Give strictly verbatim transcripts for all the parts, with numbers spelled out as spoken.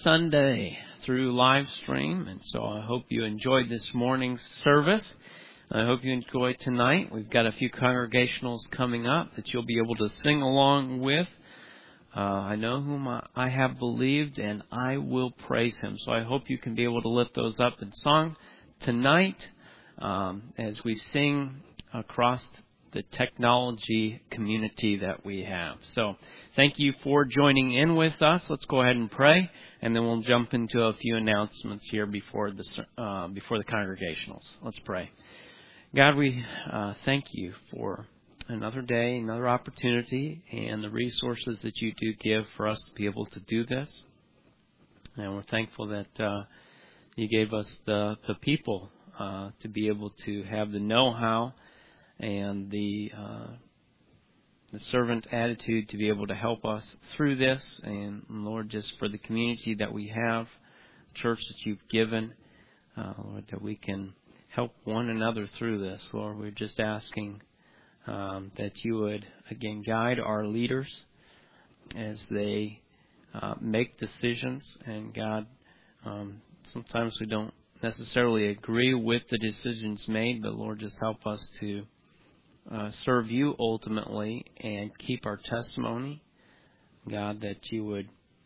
Sunday through live stream, and so I hope you enjoyed this morning's service. I hope you enjoy tonight. We've got a few congregationals coming up that you'll be able to sing along with. Uh, I know whom I, I have believed, and I will praise him. So I hope you can be able to lift those up in song tonight um, as we sing across the technology community that we have. So thank you for joining in with us. Let's go ahead and pray, and then we'll jump into a few announcements here before the uh, before the congregationals. Let's pray. God, we uh, thank you for another day, another opportunity, and the resources that you do give for us to be able to do this. And we're thankful that uh, you gave us the, the people uh, to be able to have the know-how and the uh, the servant attitude to be able to help us through this. And Lord, just for the community that we have, church that you've given, uh, Lord, that we can help one another through this. Lord, we're just asking um, that you would, again, guide our leaders as they uh, make decisions. And God, um, sometimes we don't necessarily agree with the decisions made, but Lord, just help us to Uh, serve you ultimately and keep our testimony. God, that you would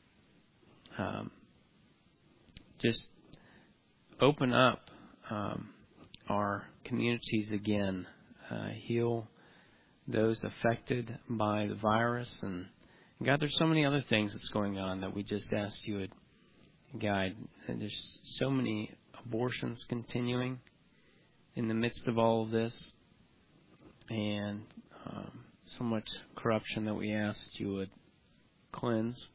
um, just open up um, our communities again, uh, heal those affected by the virus. And God, there's so many other things that's going on that we just ask you would guide. And there's so many abortions continuing in the midst of all of this. And um, so much corruption that we ask that you would cleanse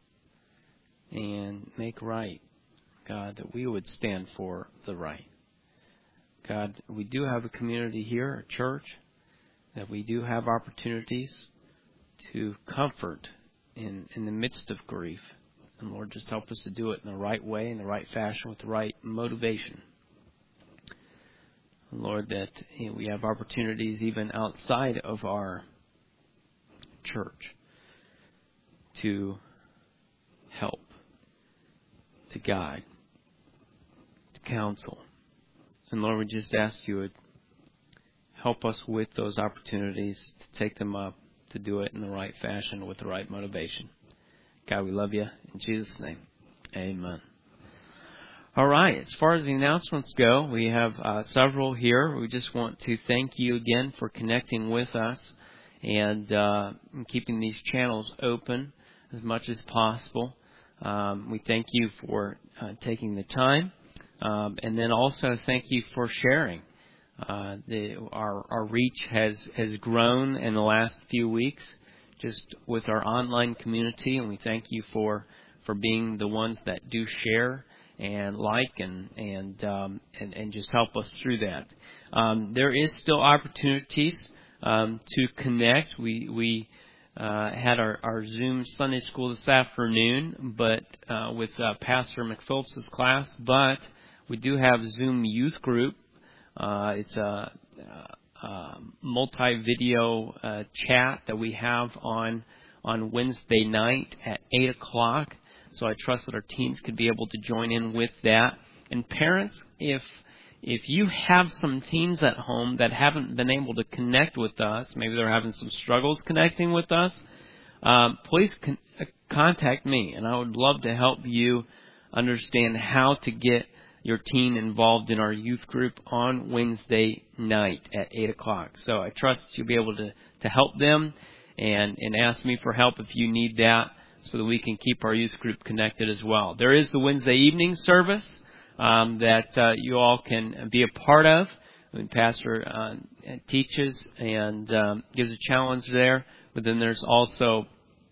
and make right. God, that we would stand for the right. God, we do have a community here, a church, that we do have opportunities to comfort in, in the midst of grief. And Lord, just help us to do it in the right way, in the right fashion, with the right motivation. Lord, that you know, we have opportunities even outside of our church to help, to guide, to counsel. And Lord, we just ask you would help us with those opportunities to take them up, to do it in the right fashion with the right motivation. God, we love you. In Jesus' name, amen. All right. As far as the announcements go, we have uh, several here. We just want to thank you again for connecting with us and uh, keeping these channels open as much as possible. Um, we thank you for uh, taking the time. Um, and then also thank you for sharing. Uh, the, our, our reach has, has grown in the last few weeks just with our online community. And we thank you for, for being the ones that do share and like and and, um, and and just help us through that. Um, there is still opportunities um, to connect. We we uh, had our, our Zoom Sunday school this afternoon, but uh, with uh, Pastor McPhillips's class. But we do have Zoom Youth Group. Uh, it's a, a, a multi-video uh, chat that we have on on Wednesday night at eight o'clock. So I trust that our teens could be able to join in with that. And parents, if if you have some teens at home that haven't been able to connect with us, maybe they're having some struggles connecting with us, um, please con- contact me, and I would love to help you understand how to get your teen involved in our youth group on Wednesday night at eight o'clock. So I trust you'll be able to, to help them and, and ask me for help if you need that, so that we can keep our youth group connected as well. There is the Wednesday evening service um, that uh, you all can be a part of. When Pastor uh, teaches and um, gives a challenge there. But then there's also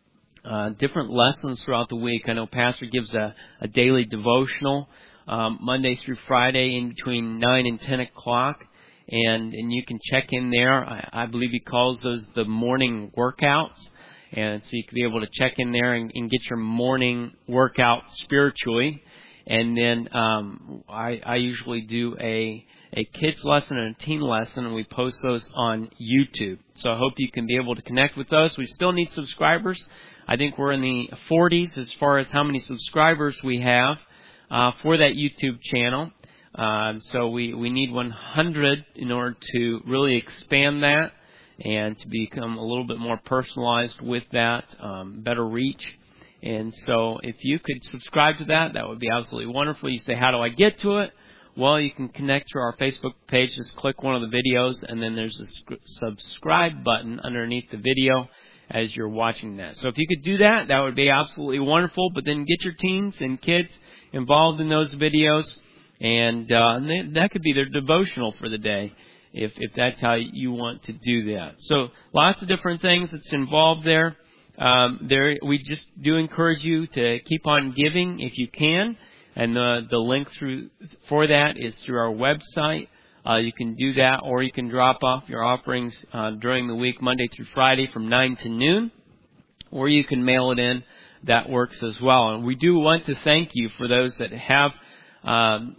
uh, different lessons throughout the week. I know Pastor gives a, a daily devotional um, Monday through Friday in between nine and ten o'clock. And, and you can check in there. I, I believe he calls those the morning workouts. And so you can be able to check in there and, and get your morning workout spiritually. And then um, I, I usually do a, a kids lesson and a teen lesson, and we post those on YouTube. So I hope you can be able to connect with those. We still need subscribers. I think we're in the forties as far as how many subscribers we have uh, for that YouTube channel. Um, so we, we need one hundred in order to really expand that and to become a little bit more personalized with that, um, better reach. And so if you could subscribe to that, that would be absolutely wonderful. You say, how do I get to it? Well, you can connect to our Facebook page. Just click one of the videos, and then there's a subscribe button underneath the video as you're watching that. So if you could do that, that would be absolutely wonderful. But then get your teens and kids involved in those videos, and, uh, and they, that could be their devotional for the day, if, if that's how you want to do that. So lots of different things that's involved there. Um, there, we just do encourage you to keep on giving if you can. And the, the link through for that is through our website. Uh, you can do that, or you can drop off your offerings uh, during the week, Monday through Friday from nine to noon, or you can mail it in. That works as well. And we do want to thank you for those that have um,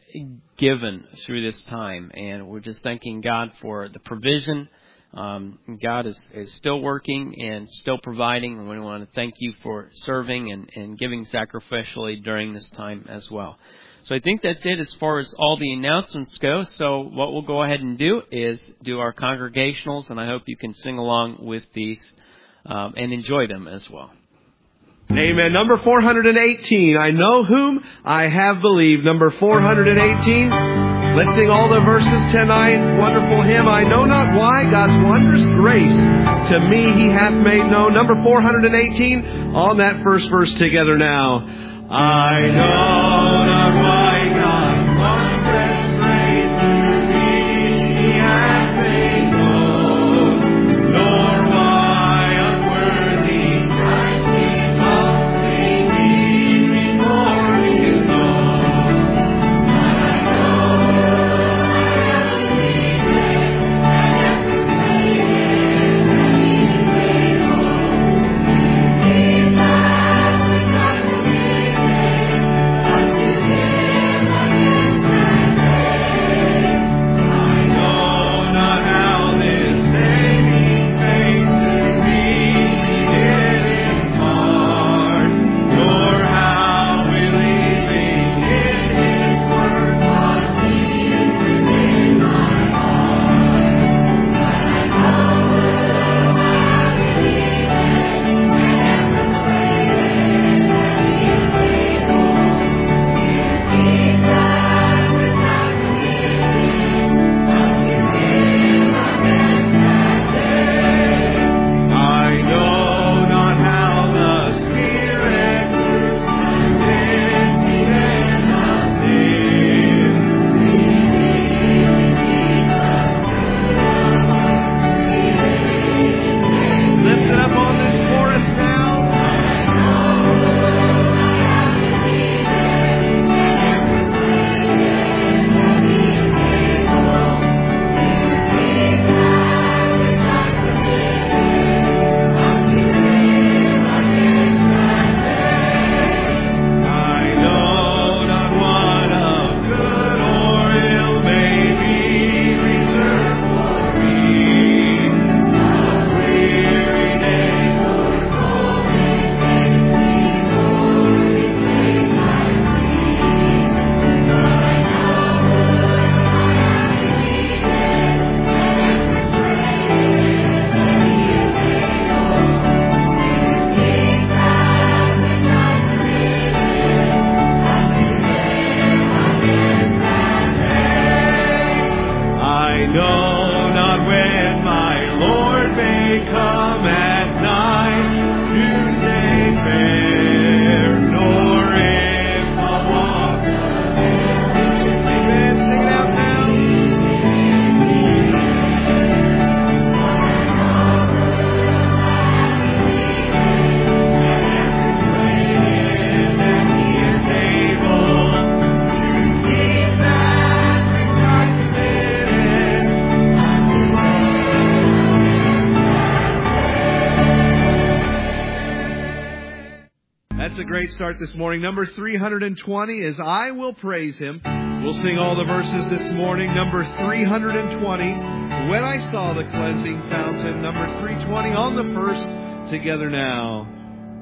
given through this time. And we're just thanking God for the provision. Um, God is, is still working and still providing, and we want to thank you for serving and, and giving sacrificially during this time as well. So I think that's it as far as all the announcements go. So what we'll go ahead and do is do our congregationals, and I hope you can sing along with these um, and enjoy them as well. Amen. Number four hundred eighteen, I know whom I have believed. Number four hundred eighteen. Let's sing all the verses tonight. Wonderful hymn, I know not why, God's wondrous grace to me he hath made known. Number four hundred eighteen, on that first verse together now. I know not why God's wondrous grace to me he hath made known, nor why unworthy Christ is humbly me before his throne. Great start this morning. Number three hundred twenty is I Will Praise Him. We'll sing all the verses this morning. Number three hundred twenty, When I Saw the Cleansing Fountain. Number three twenty on the first, together now.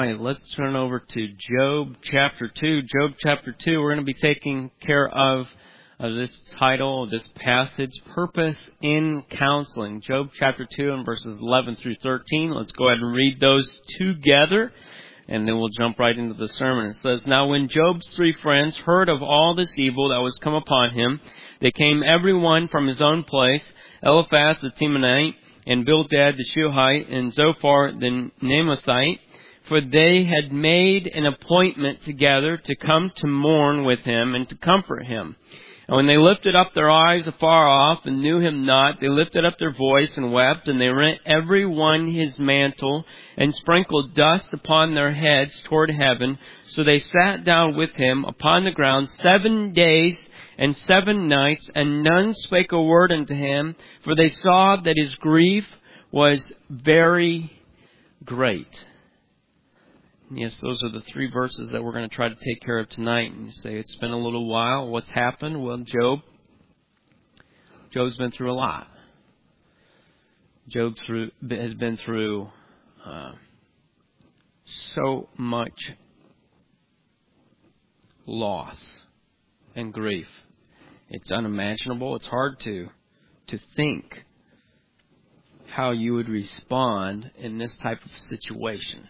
right, let's turn over to Job chapter two. Job chapter two, we're going to be taking care of uh, this title, this passage, Purpose in Counseling. Job chapter two and verses eleven through thirteen. Let's go ahead and read those together, and then we'll jump right into the sermon. It says, Now when Job's three friends heard of all this evil that was come upon him, they came every one from his own place, Eliphaz the Temanite, and Bildad the Shuhite, and Zophar the Naamathite, for they had made an appointment together to come to mourn with him and to comfort him. And when they lifted up their eyes afar off and knew him not, they lifted up their voice and wept, and they rent every one his mantle and sprinkled dust upon their heads toward heaven. So they sat down with him upon the ground seven days and seven nights, and none spake a word unto him, for they saw that his grief was very great. Yes, those are the three verses that we're going to try to take care of tonight. And you say, it's been a little while. What's happened? Well, Job, Job's been through a lot. Job through, has been through uh, so much loss and grief. It's unimaginable. It's hard to to think how you would respond in this type of situation.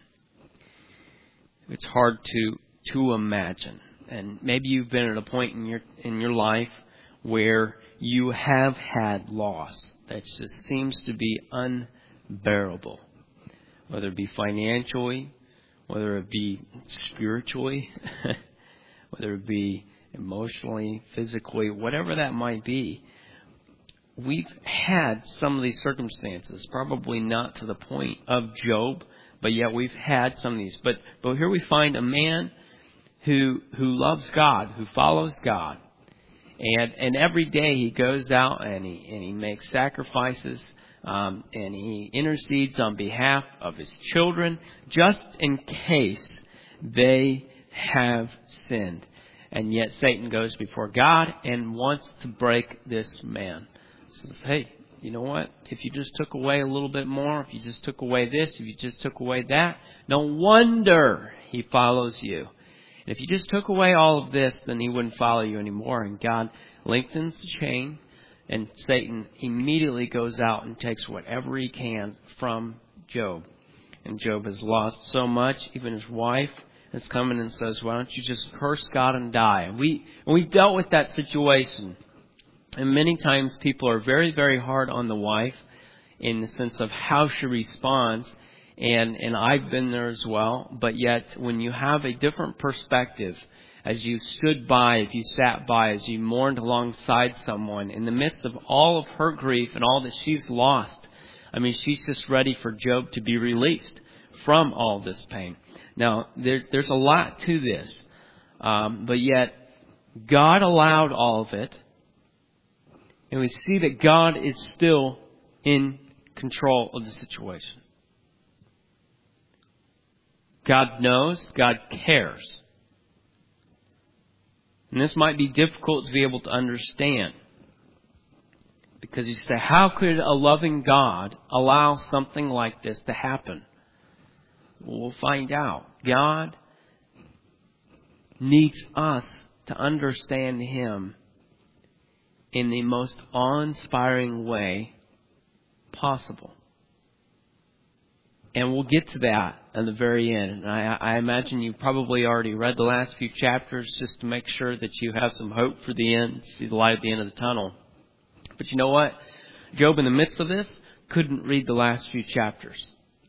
It's hard to to imagine. And maybe you've been at a point in your in your life where you have had loss that just seems to be unbearable, whether it be financially, whether it be spiritually, whether it be emotionally, physically, whatever that might be. We've had some of these circumstances, probably not to the point of Job, but yet we've had some of these. But but here we find a man who who loves God, who follows God, and and every day he goes out and he and he makes sacrifices, um, and he intercedes on behalf of his children, just in case they have sinned. And yet Satan goes before God and wants to break this man. Says, hey, you know what? If you just took away a little bit more, if you just took away this, if you just took away that, no wonder he follows you. And if you just took away all of this, then he wouldn't follow you anymore. And God lengthens the chain, and Satan immediately goes out and takes whatever he can from Job. And Job has lost so much, even his wife has come in and says, why don't you just curse God and die? And we, and we dealt with that situation. And many times people are very, very hard on the wife in the sense of how she responds. And, and I've been there as well. But yet when you have a different perspective, as you stood by, if you sat by, as you mourned alongside someone in the midst of all of her grief and all that she's lost, I mean, she's just ready for Job to be released from all this pain. Now, there's there's a lot to this, um, but yet God allowed all of it, and we see that God is still in control of the situation. God knows, God cares. And this might be difficult to be able to understand, because you say, how could a loving God allow something like this to happen? We'll find out. God needs us to understand Him in the most awe-inspiring way possible. And we'll get to that in the very end. And I, I imagine you probably already read the last few chapters just to make sure that you have some hope for the end, see the light at the end of the tunnel. But you know what? Job, in the midst of this, couldn't read the last few chapters.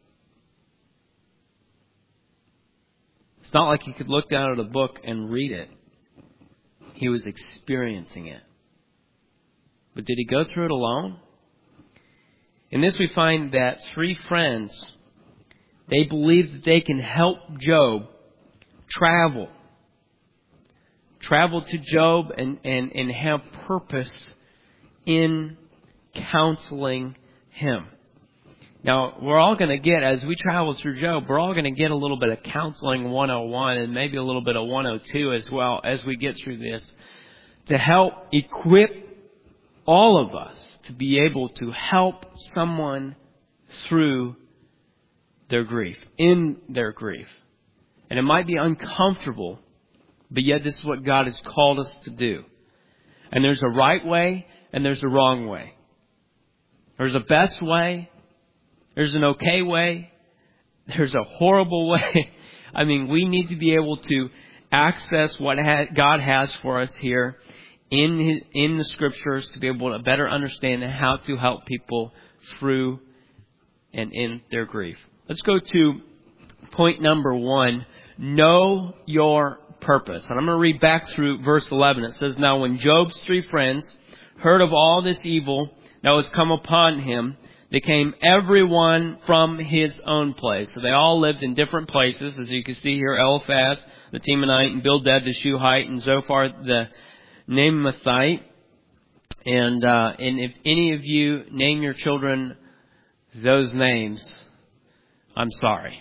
It's not like he could look down at a book and read it. He was experiencing it. But did he go through it alone? In this we find that three friends, they believe that they can help Job travel. Travel to Job and, and, and have purpose in counseling him. Now, we're all going to get, as we travel through Job, we're all going to get a little bit of counseling one oh one and maybe a little bit of one oh two as well as we get through this, to help equip all of us to be able to help someone through their grief, in their grief. And it might be uncomfortable, but yet this is what God has called us to do. And there's a right way and there's a wrong way. There's a best way. There's an okay way. There's a horrible way. I mean, we need to be able to access what God has for us here in his, in the Scriptures to be able to better understand how to help people through and in their grief. Let's go to point number one. Know your purpose. And I'm going to read back through verse eleven. It says, "Now when Job's three friends heard of all this evil that was come upon him, they came everyone from his own place." So they all lived in different places. As you can see here, Eliphaz the Temanite, and Bildad the Shuhite, and Zophar the Naamathite. And, uh, and if any of you name your children those names, I'm sorry.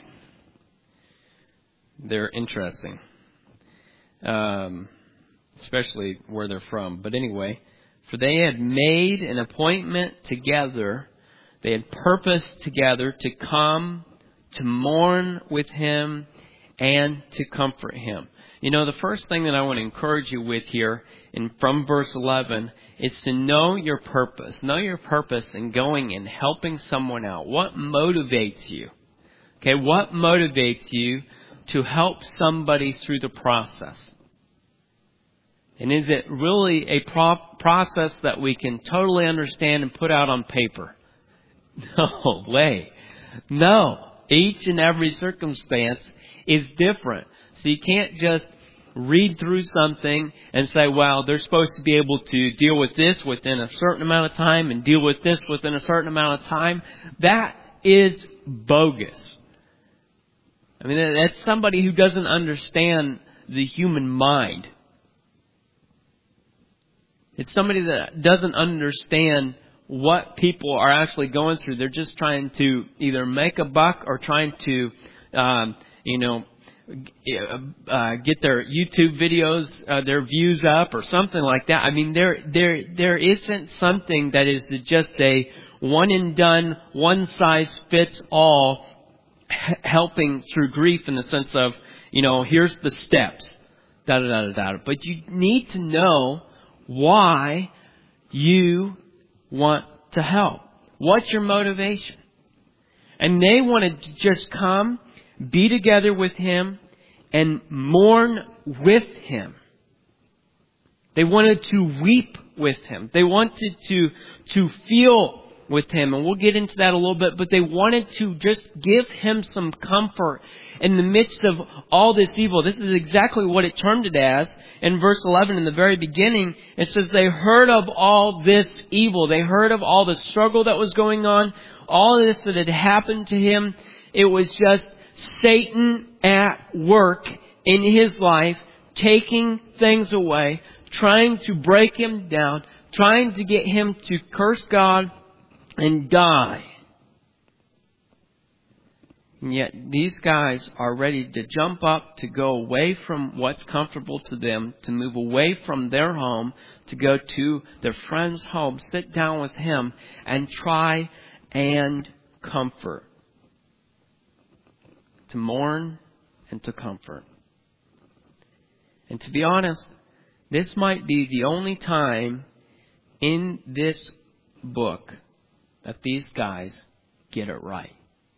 They're interesting. Um, especially where they're from. But anyway, for they had made an appointment together. They had purposed together to come to mourn with him and to comfort him. You know, the first thing that I want to encourage you with here in from verse eleven is to know your purpose. Know your purpose in going and helping someone out. What motivates you? Okay, what motivates you to help somebody through the process? And is it really a pro- process that we can totally understand and put out on paper? No way. No. Each and every circumstance is different. So you can't just read through something and say, well, they're supposed to be able to deal with this within a certain amount of time and deal with this within a certain amount of time. That is bogus. I mean, that's somebody who doesn't understand the human mind. It's somebody that doesn't understand what people are actually going through. They're just trying to either make a buck or trying to, um, you know, uh, get their YouTube videos, uh, their views up or something like that. I mean, there, there, there isn't something that is just a one and done, one size fits all h- helping through grief in the sense of, you know, here's the steps, da da da da da. But you need to know why you want to help. What's your motivation? And they wanted to just come, be together with him, and mourn with him. They wanted to weep with him. They wanted to, to feel with him. And we'll get into that a little bit. But they wanted to just give him some comfort in the midst of all this evil. This is exactly what it termed it as. In verse eleven, in the very beginning, it says they heard of all this evil. They heard of all the struggle that was going on. All this that had happened to him. It was just Satan at work in his life, taking things away, trying to break him down, trying to get him to curse God and die. And yet these guys are ready to jump up, to go away from what's comfortable to them, to move away from their home, to go to their friend's home, sit down with him, and try and comfort. To mourn and to comfort. And to be honest, this might be the only time in this book that these guys get it right.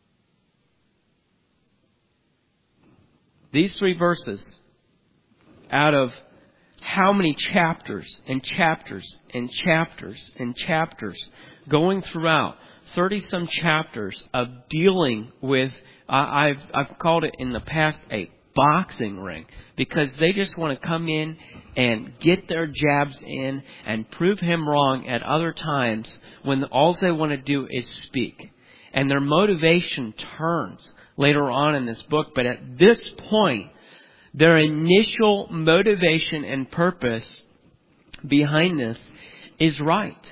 These three verses, out of how many chapters and chapters and chapters and chapters going throughout thirty-some chapters of dealing with, uh, I've I've called it in the past a boxing ring, because they just want to come in and get their jabs in and prove him wrong at other times when all they want to do is speak. And their motivation turns later on in this book. But at this point, their initial motivation and purpose behind this is right.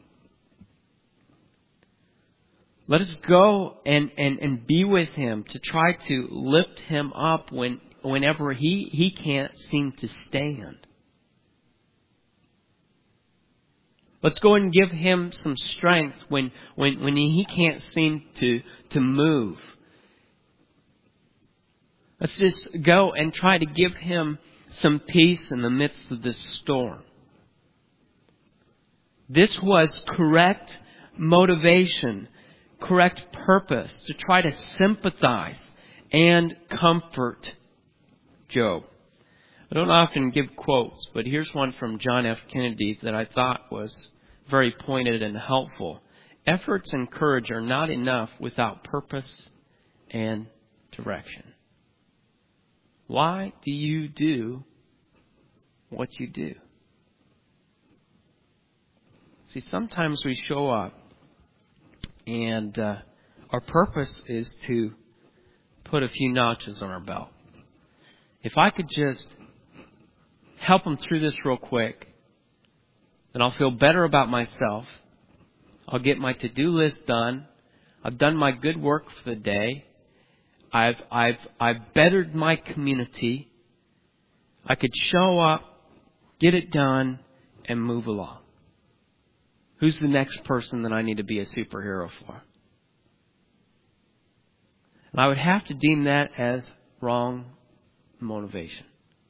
Let us go and, and, and be with him to try to lift him up when whenever he, he can't seem to stand. Let's go and give him some strength when, when, when he can't seem to, to move. Let's just go and try to give him some peace in the midst of this storm. This was correct motivation, correct purpose to try to sympathize and comfort Job. I don't often give quotes, but here's one from John F. Kennedy that I thought was very pointed and helpful. Efforts and courage are not enough without purpose and direction. Why do you do what you do? See, sometimes we show up and uh, our purpose is to put a few notches on our belt. If I could just help them through this real quick, then I'll feel better about myself. I'll get my to-do list done. I've done my good work for the day. I've I've I've bettered my community. I could show up, get it done, and move along. Who's the next person that I need to be a superhero for? And I would have to deem that as wrong motivation.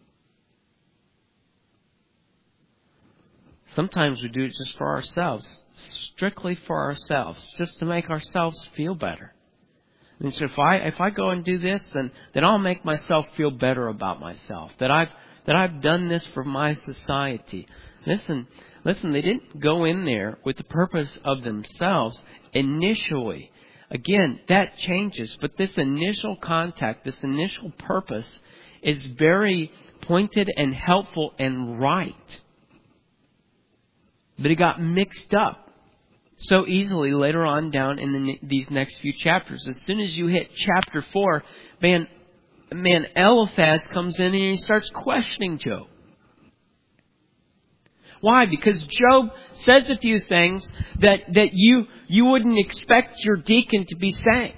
Sometimes we do it just for ourselves, strictly for ourselves, just to make ourselves feel better. And so if I if I go and do this, then then I'll make myself feel better about myself. That I've that I've done this for my society. Listen, listen, they didn't go in there with the purpose of themselves initially. Again, that changes, but this initial contact, this initial purpose is very pointed and helpful and right. But it got mixed up so easily later on down in the, these next few chapters. As soon as you hit chapter four, man, man, Eliphaz comes in and he starts questioning Job. Why? Because Job says a few things that, that you, you wouldn't expect your deacon to be saying.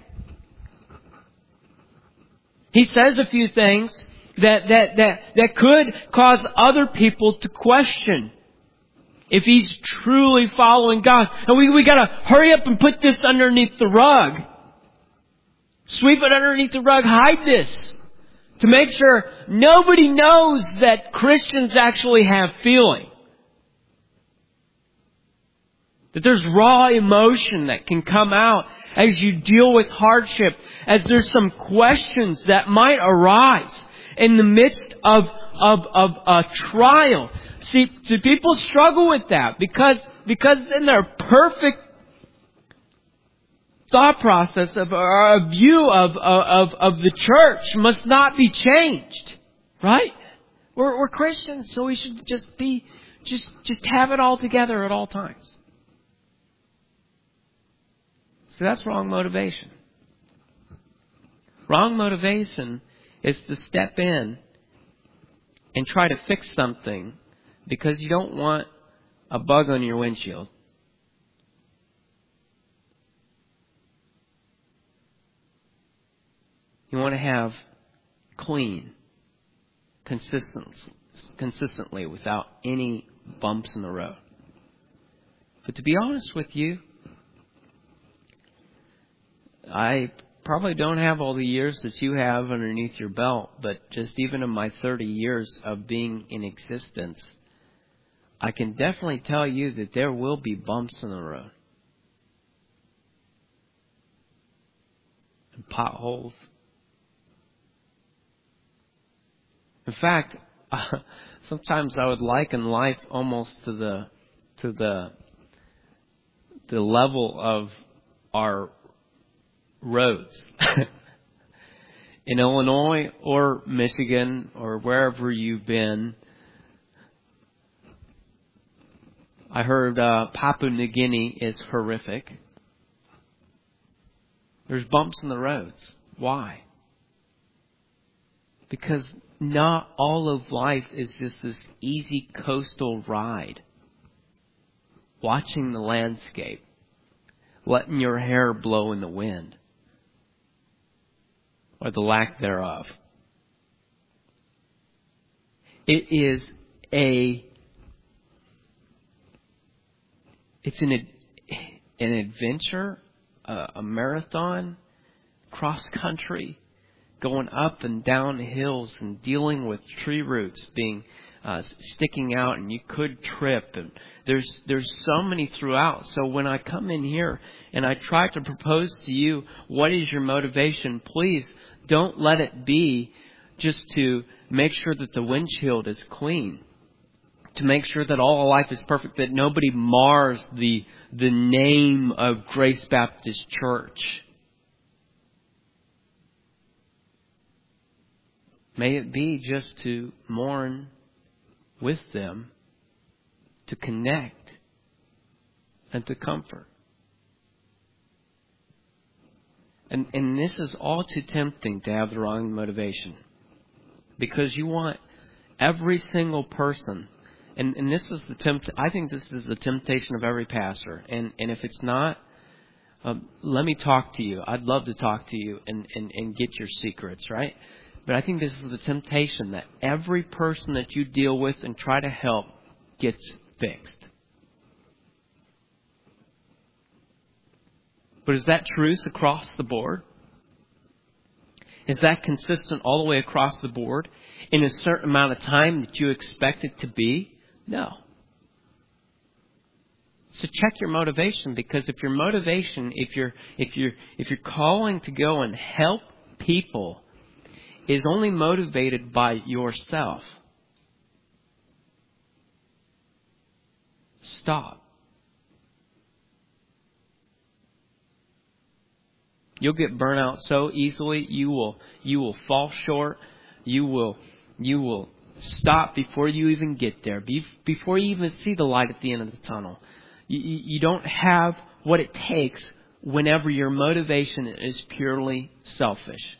He says a few things that, that, that, that could cause other people to question if he's truly following God. And we, we gotta hurry up and put this underneath the rug. Sweep it underneath the rug. Hide this. To make sure nobody knows that Christians actually have feeling. That there's raw emotion that can come out as you deal with hardship. As there's some questions that might arise in the midst of, of, of a trial. See, see, people struggle with that because, because in their perfect thought process of or a view of, of, of the church must not be changed. Right? We're, we're Christians, so we should just be, just, just have it all together at all times. So that's wrong motivation. Wrong motivation is to step in and try to fix something because you don't want a bug on your windshield. You want to have clean, consistent, consistently without any bumps in the road. But to be honest with you, I probably don't have all the years that you have underneath your belt, but just even in my thirty years of being in existence, I can definitely tell you that there will be bumps in the road. And potholes. In fact, uh, sometimes I would liken life almost to the to the the level of our roads. In Illinois or Michigan or wherever you've been, I heard uh, Papua New Guinea is horrific. There's bumps in the roads. Why? Because not all of life is just this easy coastal ride. Watching the landscape. Letting your hair blow in the wind. Or the lack thereof. It is a It's an an adventure, a, a marathon, cross country, going up and down hills and dealing with tree roots being uh, sticking out, and you could trip. And there's there's so many throughout. So when I come in here and I try to propose to you, what is your motivation? Please don't let it be just to make sure that the windshield is clean, to make sure that all life is perfect, that nobody mars the the name of Grace Baptist Church. May it be just to mourn with them, to connect, and to comfort. And, and this is all too tempting to have the wrong motivation, because you want every single person. And, and this is the tempt. I think this is the temptation of every pastor. And, and if it's not, um, let me talk to you. I'd love to talk to you and, and, and get your secrets, right? But I think this is the temptation, that every person that you deal with and try to help gets fixed. But is that truth across the board? Is that consistent all the way across the board in a certain amount of time that you expect it to be? No. So check your motivation, because if your motivation, if you're if you're if you're calling to go and help people, is only motivated by yourself, stop. You'll get burnt out so easily. You will you will fall short. You will you will stop before you even get there. Be, before you even see the light at the end of the tunnel. You, you, you don't have what it takes whenever your motivation is purely selfish.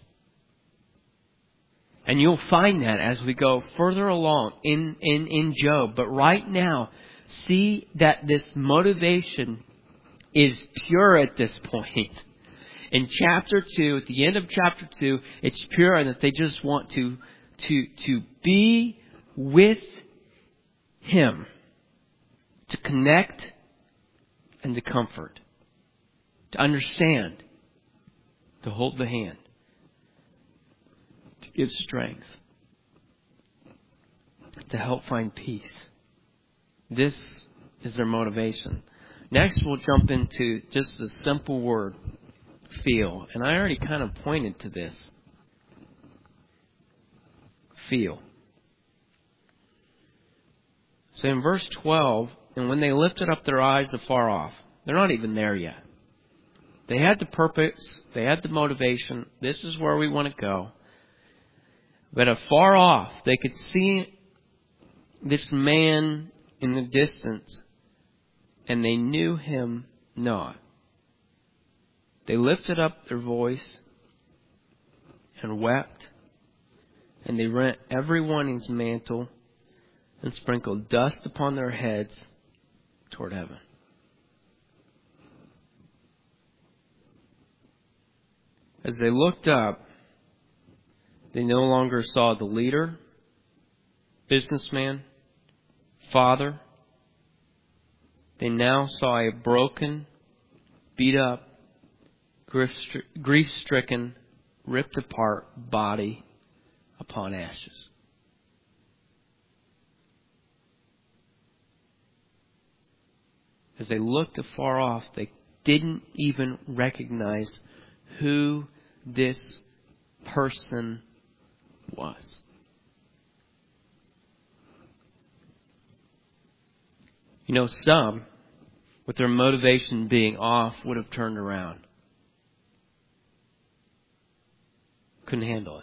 And you'll find that as we go further along in, in, in Job. But right now, see that this motivation is pure at this point. In chapter two, at the end of chapter two, it's pure, and that they just want to, to, to be with Him, to connect and to comfort, to understand, to hold the hand, to give strength, to help find peace. This is their motivation. Next, we'll jump into just a simple word, feel. And I already kind of pointed to this. Feel. So in verse twelve, and when they lifted up their eyes afar off, they're not even there yet. They had the purpose, they had the motivation, this is where we want to go. But afar off, they could see this man in the distance, and they knew him not. They lifted up their voice and wept, and they rent every one his mantle and sprinkled dust upon their heads toward heaven. As they looked up, they no longer saw the leader, businessman, father. They now saw a broken, beat up, grief-stricken, ripped apart body upon ashes. As they looked afar off, they didn't even recognize who this person was. You know, some, with their motivation being off, would have turned around. Couldn't handle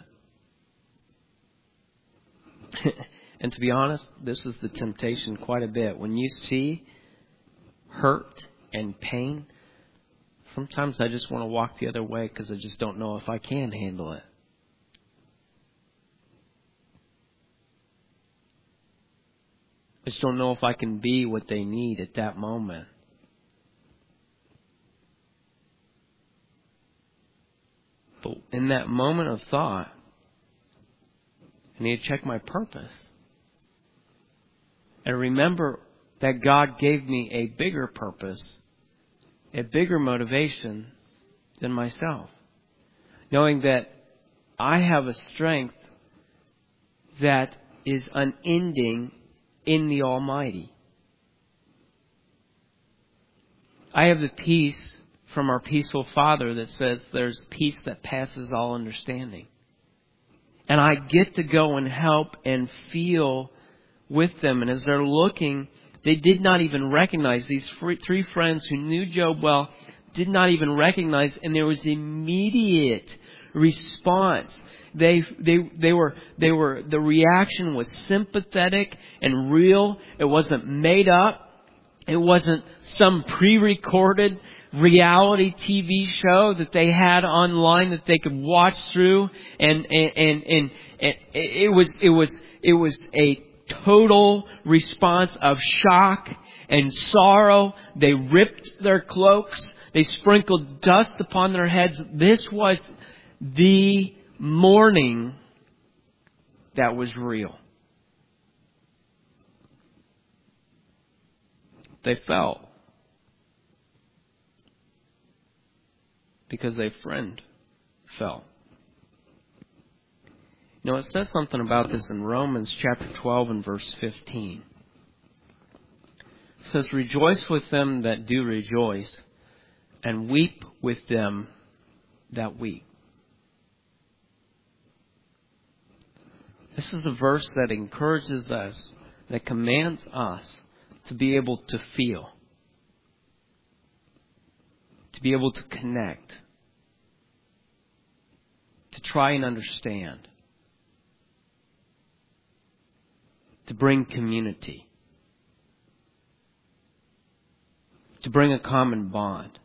it. And to be honest, this is the temptation quite a bit. When you see hurt and pain, sometimes I just want to walk the other way because I just don't know if I can handle it. I just don't know if I can be what they need at that moment. But in that moment of thought, I need to check my purpose. And remember that God gave me a bigger purpose, a bigger motivation than myself. Knowing that I have a strength that is unending in the Almighty. I have the peace from our peaceful Father that says there's peace that passes all understanding. And I get to go and help and feel with them. And as they're looking, they did not even recognize, these three friends who knew Job well, did not even recognize, and there was immediate response. They, they, they were, they were, the reaction was sympathetic and real. It wasn't made up. It wasn't some pre-recorded reality T V show that they had online that they could watch through, and and and, and, and it was it was it was a total response of shock and sorrow. They ripped their cloaks. They sprinkled dust upon their heads. This was the mourning that was real. They felt because a friend fell. You know, it says something about this in Romans chapter twelve and verse fifteen. It says, "Rejoice with them that do rejoice, and weep with them that weep." This is a verse that encourages us, that commands us to be able to feel, to be able to connect, to try and understand, to bring community, to bring a common bond.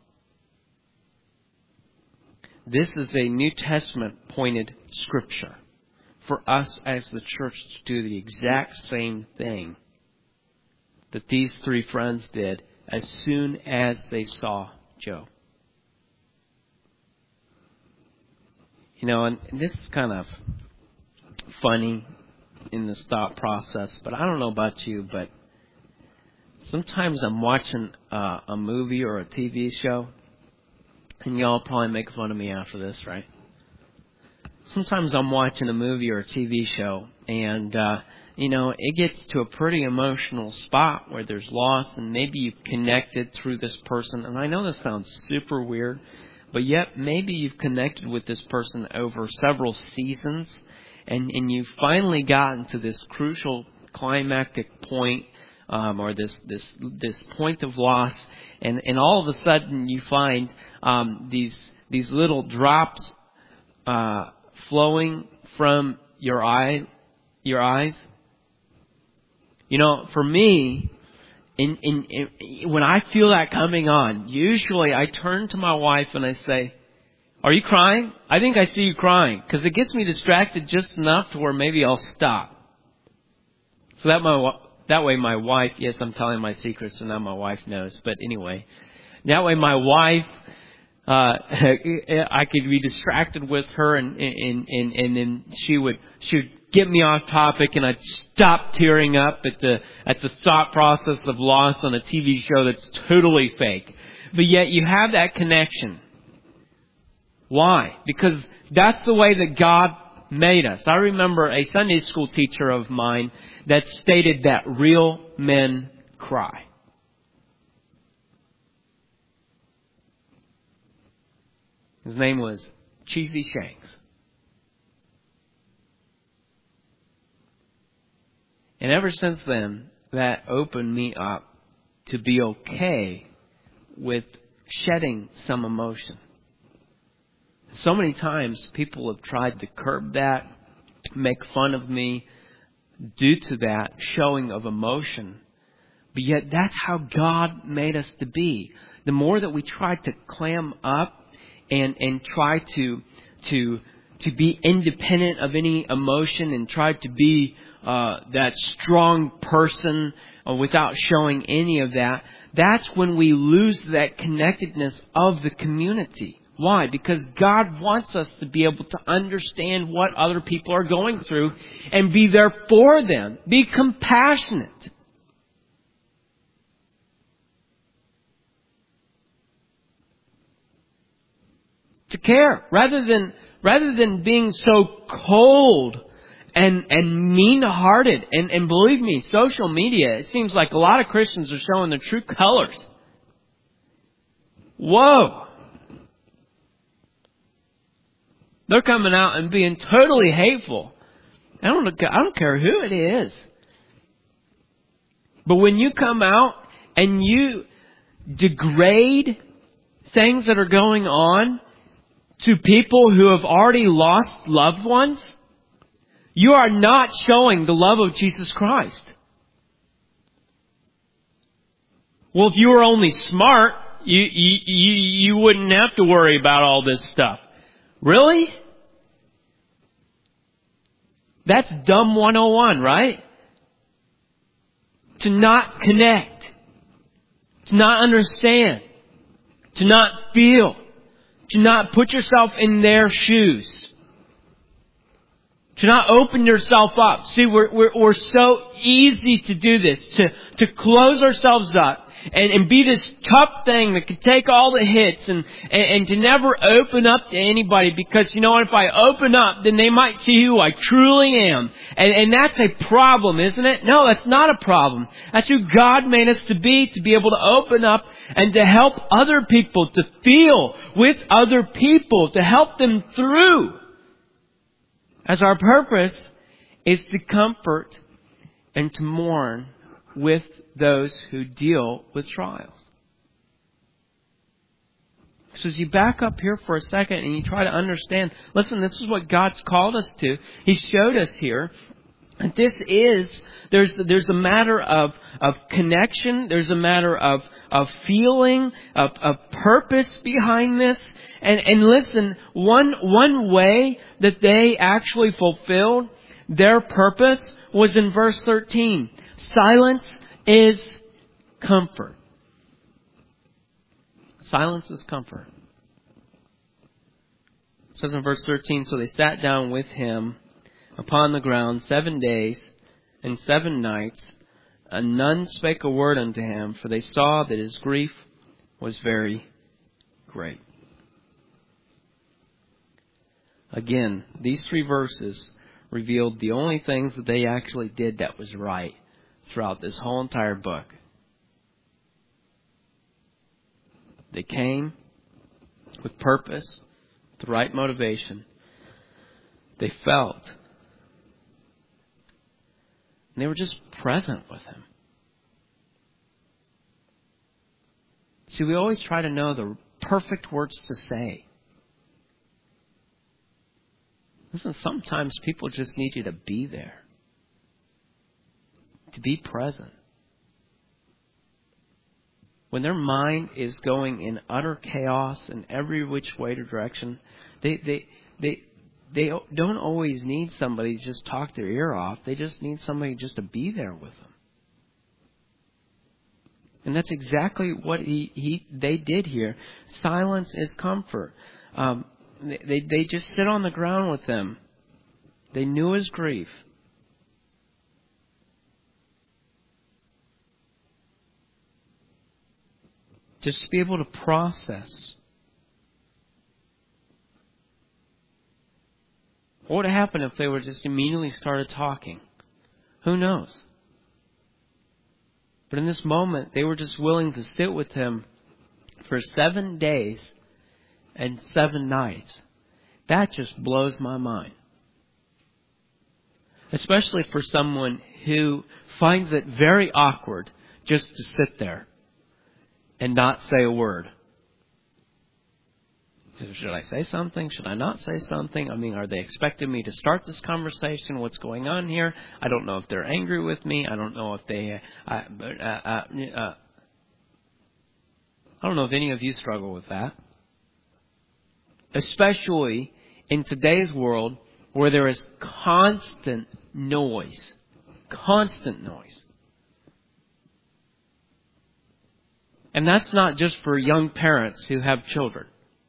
This is a New Testament pointed scripture for us as the church to do the exact same thing that these three friends did as soon as they saw Job. You know, and, and this is kind of funny in this thought process, but I don't know about you, but sometimes I'm watching uh, a movie or a T V show, and y'all probably make fun of me after this, right? Sometimes I'm watching a movie or a T V show, and uh, you know, it gets to a pretty emotional spot where there's loss, and maybe you've connected through this person. And I know this sounds super weird, but yet maybe you've connected with this person over several seasons, and, and you've finally gotten to this crucial climactic point, um, or this this this point of loss, and, and all of a sudden you find um, these these little drops uh, flowing from your eye, your eyes. You know, for me, in, in, in, when I feel that coming on, usually I turn to my wife and I say, "Are you crying? I think I see you crying," because it gets me distracted just enough to where maybe I'll stop. So that my that way my wife, yes, I'm telling my secrets, so now my wife knows. But anyway, that way my wife, uh, I could be distracted with her, and and and and then she would she would get me off topic, and I'd stop tearing up at the at the thought process of loss on a T V show that's totally fake. But yet you have that connection. Why? Because that's the way that God made us. I remember a Sunday school teacher of mine that stated that real men cry. His name was Cheesy Shanks. And ever since then, that opened me up to be okay with shedding some emotion. So many times people have tried to curb that, make fun of me due to that showing of emotion. But yet that's how God made us to be. The more that we try to clam up and, and try to, to, to be independent of any emotion and try to be uh, that strong person uh, without showing any of that, that's when we lose that connectedness of the community. Why? Because God wants us to be able to understand what other people are going through and be there for them. Be compassionate. To care rather than rather than being so cold and and mean-hearted, and, and believe me, social media, it seems like a lot of Christians are showing their true colors. Whoa! They're coming out and being totally hateful. I don't, I don't care who it is. But when you come out and you degrade things that are going on to people who have already lost loved ones, you are not showing the love of Jesus Christ. Well, if you were only smart, you, you, you, you wouldn't have to worry about all this stuff. Really? That's dumb one oh one, right? To not connect. To not understand. To not feel. To not put yourself in their shoes. To not open yourself up. See, we're, we're, we're so easy to do this. To, to close ourselves up. And, and be this tough thing that can take all the hits and, and, and to never open up to anybody, because you know what, if I open up, then they might see who I truly am. And, and that's a problem, isn't it? No, that's not a problem. That's who God made us to be, to be able to open up and to help other people, to feel with other people, to help them through. As our purpose is to comfort and to mourn with those who deal with trials. So as you back up here for a second and you try to understand, listen, this is what God's called us to. He showed us here. And this is, there's there's a matter of, of connection. There's a matter of, of feeling, of, of purpose behind this. And, and listen, one, one way that they actually fulfilled their purpose was in verse thirteen. Silence is comfort. Silence is comfort. It says in verse thirteen, so they sat down with him upon the ground seven days and seven nights, and none spake a word unto him, for they saw that his grief was very great. Again, these three verses revealed the only things that they actually did that was right throughout this whole entire book. They came with purpose, the right motivation. They felt. And they were just present with him. See, we always try to know the perfect words to say. Listen, sometimes people just need you to be there. To be present. When their mind is going in utter chaos in every which way to direction, they they they they don't always need somebody to just talk their ear off. They just need somebody just to be there with them. And that's exactly what he, he they did here. Silence is comfort. Um, they they just sit on the ground with him. They knew his grief. Just to be able to process. What would happen if they were just immediately started talking? Who knows? But in this moment, they were just willing to sit with him for seven days and seven nights. That just blows my mind. Especially for someone who finds it very awkward just to sit there and not say a word. Should I say something? Should I not say something? I mean, are they expecting me to start this conversation? What's going on here? I don't know if they're angry with me. I don't know if they... Uh, uh, uh, uh, I don't know if any of you struggle with that. Especially in today's world where there is constant noise. Constant noise. And that's not just for young parents who have children.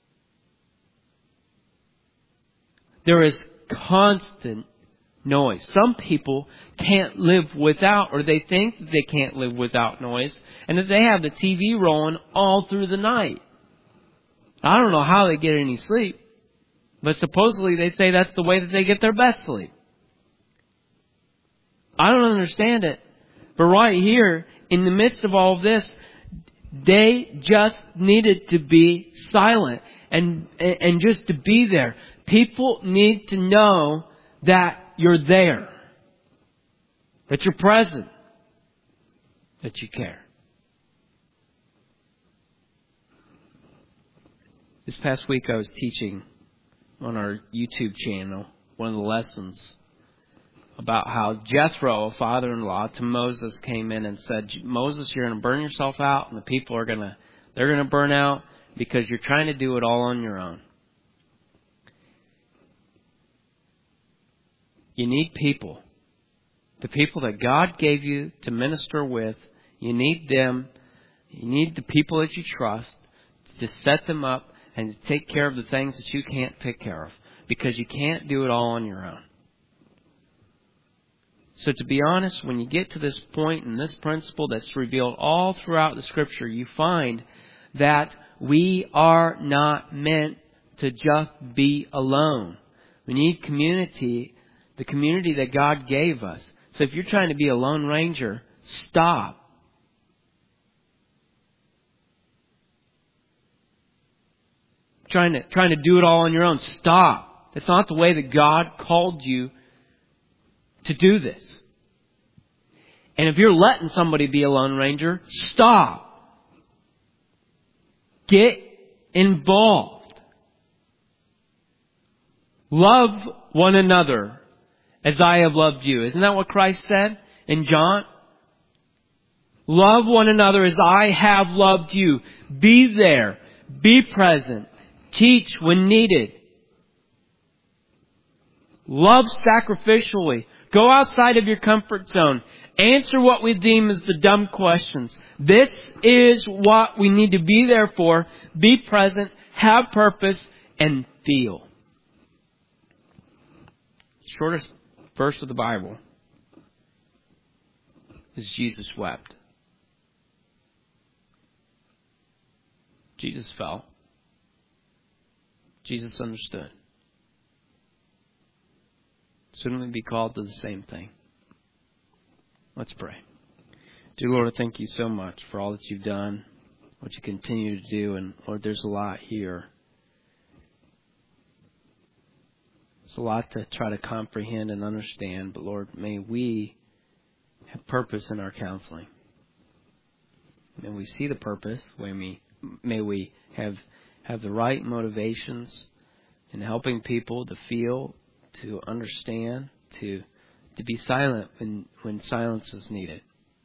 There is constant noise. Some people can't live without, or they think that they can't live without noise, and that they have the T V rolling all through the night. I don't know how they get any sleep. But supposedly they say that's the way that they get their best sleep. I don't understand it. But right here, in the midst of all of this, they just needed to be silent and, and just to be there. People need to know that you're there. That you're present. That you care. This past week I was teaching on our YouTube channel one of the lessons about how Jethro, a father-in-law to Moses, came in and said, Moses, you're going to burn yourself out, and the people are going to, they're going to burn out because you're trying to do it all on your own. You need people. The people that God gave you to minister with, you need them. You need the people that you trust to set them up and to take care of the things that you can't take care of, because you can't do it all on your own. So to be honest, when you get to this point and this principle that's revealed all throughout the Scripture, you find that we are not meant to just be alone. We need community, the community that God gave us. So if you're trying to be a lone ranger, stop. Trying to, trying to do it all on your own, stop. That's not the way that God called you to do this. And if you're letting somebody be a lone ranger, stop. Get involved. Love one another as I have loved you. Isn't that what Christ said in John? Love one another as I have loved you. Be there. Be present. Teach when needed. Love sacrificially. Go outside of your comfort zone. Answer what we deem as the dumb questions. This is what we need to be there for. Be present, have purpose, and feel. Shortest verse of the Bible is Jesus wept. Jesus fell. Jesus understood. Shouldn't we be called to the same thing? Let's pray. Dear Lord, I thank you so much for all that you've done, what you continue to do, and Lord, there's a lot here. There's a lot to try to comprehend and understand, but Lord, may we have purpose in our counseling. May we see the purpose. May we, may we have, have the right motivations in helping people to feel, to understand, to to be silent when, when silence is needed.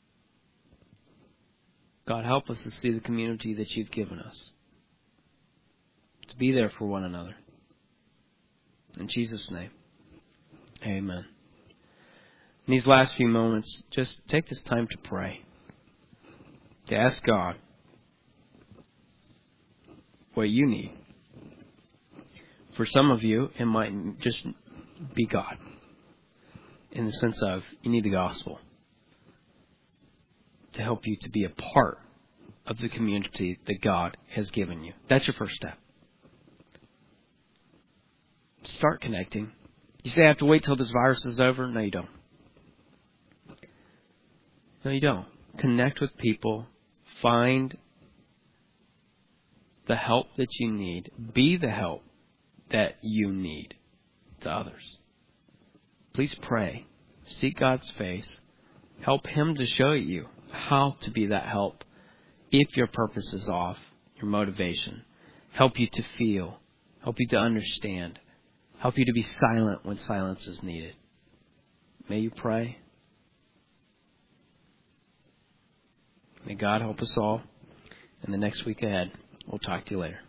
God, help us to see the community that you've given us. To be there for one another. In Jesus' name, amen. In these last few moments, just take this time to pray. To ask God what you need. For some of you, it might just be God. In the sense of, you need the gospel to help you to be a part of the community that God has given you. That's your first step. Start connecting. You say I have to wait till this virus is over? No, you don't. No, you don't. Connect with people. Find the help that you need. Be the help that you need to others. Please pray. Seek God's face. Help Him to show you how to be that help if your purpose is off, your motivation. Help you to feel. Help you to understand. Help you to be silent when silence is needed. May you pray. May God help us all. And the next week ahead, we'll talk to you later.